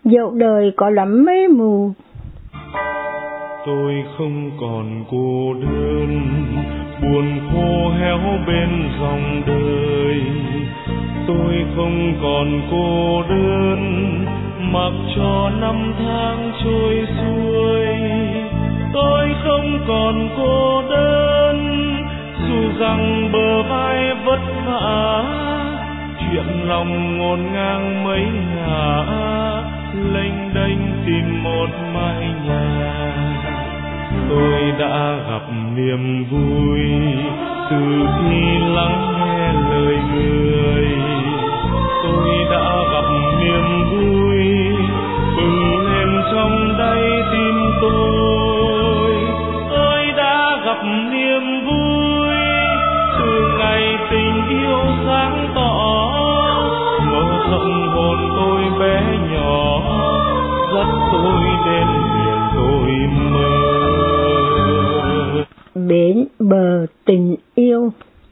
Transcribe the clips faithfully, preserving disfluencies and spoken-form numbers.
Dẫu đời có lắm mây mù, tôi không còn cô đơn, buồn khô héo bên dòng đời. Tôi không còn cô đơn, mặc cho năm tháng trôi xuôi. Tôi không còn cô đơn, dù rằng bờ vai vất vả, chuyện lòng ngổn ngang mấy ngả, lênh đênh tìm một mái nhà. Tôi đã gặp niềm vui từ khi lắng nghe lời người. Tôi đã gặp niềm vui bừng lên trong đáy tim tôi. Tôi đã gặp niềm vui từ ngày tình yêu sáng tỏ, mở rộng hồn tôi bé nhỏ, dắt tôi đến miền tôi mơ. Bến bờ tình yêu.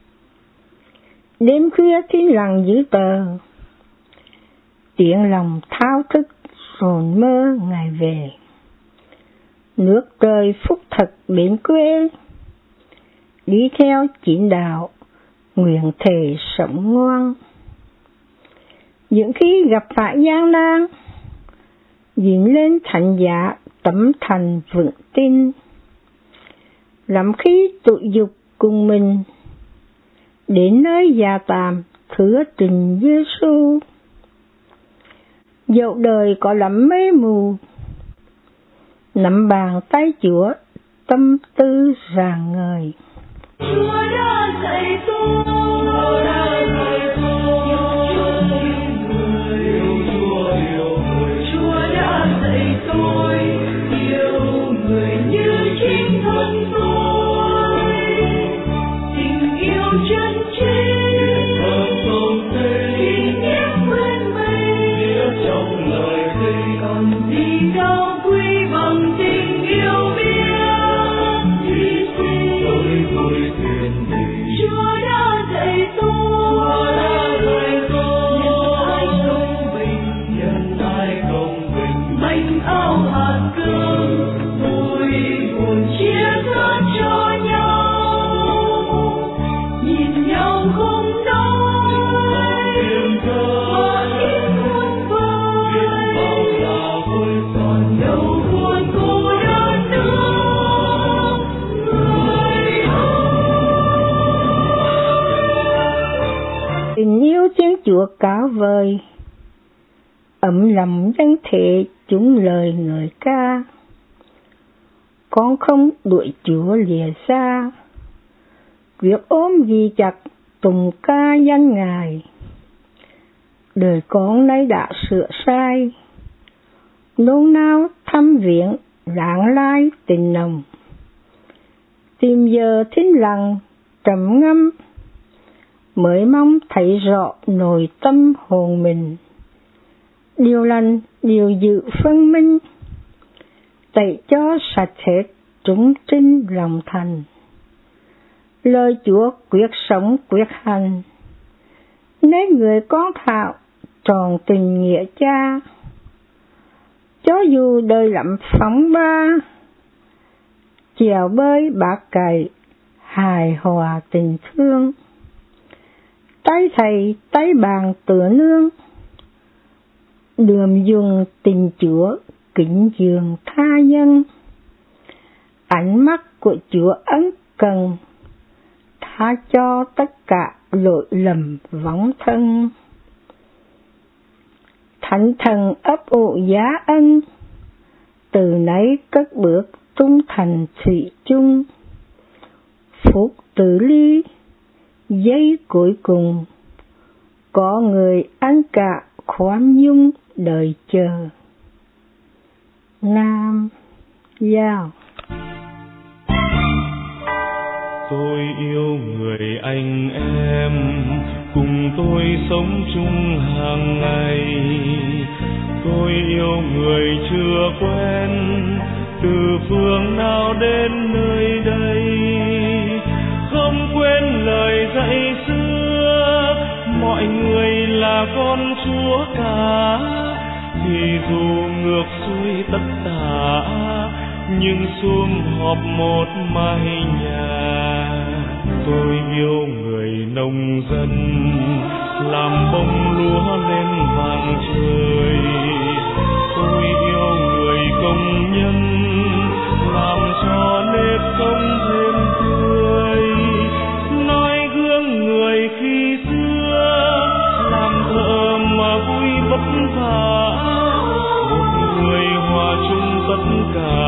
Đêm khuya thiên lặng giữ tờ, tiếng lòng thao thức hồn mơ ngày về. Nước trời phúc thật bến quê, đi theo chín đạo nguyện thể sống ngoan. Những khi gặp phải gian nan, nhìn lên thành giá tấm thành vững tin. Lắm khi tụ dục cùng mình, đến nơi già tạm thưa tình Giêsu. Dẫu đời có lắm mây mù, nắm bàn tay Chúa tâm tư rạng ngời. Chúa đã dạy tôi, Chúa đã dạy tôi, yêu Chúa yêu người, Chúa đã dạy tôi yêu người như chính thân tôi, tình yêu chân chính, tình nghĩa quên mây, trong lời thề còn gì cao quý bằng tình yêu biết hy sinh. Tôi thuyền gì Chúa đã dạy tôi, nhân ai công bình, nhân ai công bình, manh áo hạt cơm, vui buồn chia sẻ cho nhau, nhìn nhau không nói, và tiếng khôn vơi, còn đâu buồn cô đơn nữa, người ơi. Tình yêu Thiên Chúa cao vời, ấm lòng nhân thể chúng lời người ca. Con không đuổi Chúa lìa xa, việc ôm ghi chặt tùng ca danh Ngài. Đời con nay đã sửa sai, nôn nao thăm viếng lãng lai tình nồng. Tìm giờ thinh lặng trầm ngâm, mới mong thấy rõ nội tâm hồn mình. Điều lành điều dự phân minh, tẩy cho sạch hết chúng trinh lòng thành. Lời Chúa quyết sống quyết hành, nên người con thạo tròn tình nghĩa cha. Cho dù đời lắm phóng ba, chèo bơi bạc cày hài hòa tình thương. Tay thầy tay bàn tựa nương, đường dùng tình Chúa kính dường tha nhân. Ánh mắt của Chúa ân cần, tha cho tất cả lỗi lầm vong thân. Thánh thần ấp ủ giá ân, từ nấy cất bước trung thành thủy chung. Phúc tử ly, giây cuối cùng, có người ăn cả khoan dung đời chờ. Nam Giao. Tôi yêu người anh em, cùng tôi sống chung hàng ngày. Tôi yêu người chưa quen, từ phương nào đến nơi đây. Không quên lời dạy xưa, mọi người là con Chúa cả. Thì dù ngược xuôi tất cả, nhưng sum họp một mái nhà. Tôi yêu người nông dân, làm bông lúa lên vàng trời. Tôi yêu người công nhân, làm cho nếp sống thêm tươi. Nói gương người khi xưa, làm thợ mà vui vất vả. Một người hòa chung tất cả,